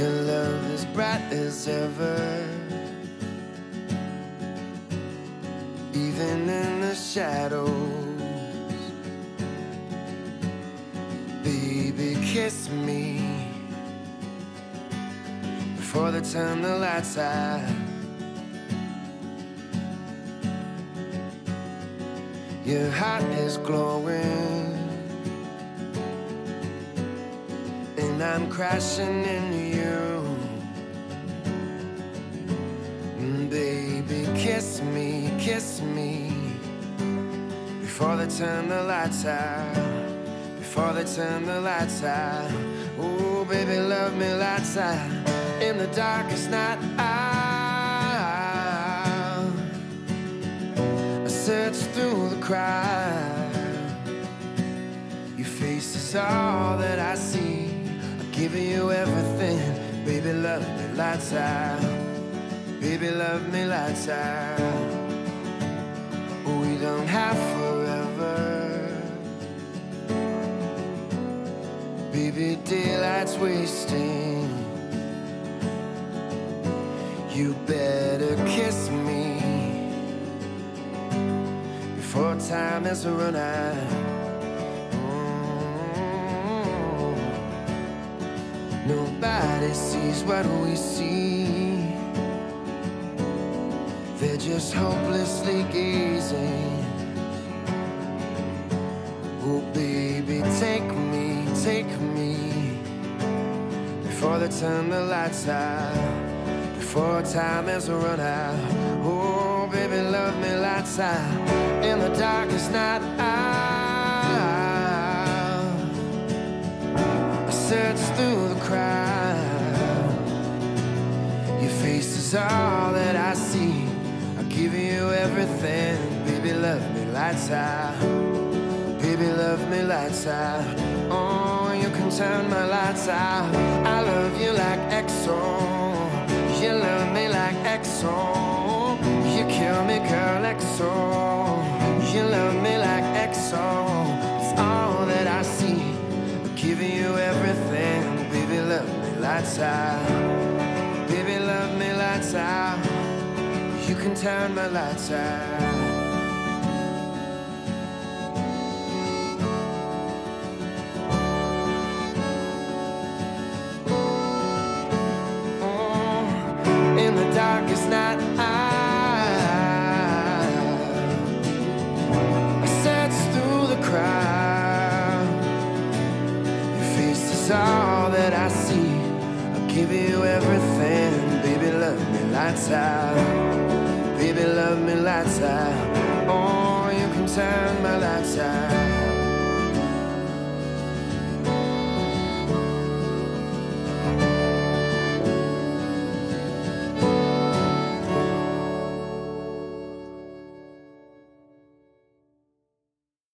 Your love is bright as ever, even in the shadows. Baby, kiss me before they turn the lights out. Your heart is glowing, and I'm crashing into you. Baby, kiss me before they turn the lights out. Before they turn the lights out. Oh, baby, love me lights out. In the darkest night, I search through the crowd. Your face is all that I see. I'll give you everything. Baby, love me lights out. Baby, love me lights out. We don't have forever. Baby, daylight's wasting. You better kiss me before time has run out. Nobody sees what we see. They're just hopelessly gazing. Oh, baby, take me before they turn the lights out. Before time has run out. Oh, baby, love me lights out. In the darkest night, I search through the crowd. Your face is all that I see. I'll give you everything. Baby, love me lights out. Baby, love me lights out. Oh, you can turn my lights out. I love you like EXO. You love me like EXO. You kill me, girl, EXO. You love me like EXO. It's all that I see. I'm giving you everything. Baby, love me lights out. Baby, love me lights out. You can turn my lights out. In the darkest night, I search through the crowd. Your face is all that I see. I'll give you everything. Baby, love me lights out. Baby, love me lights out. Oh, you can turn my lights out.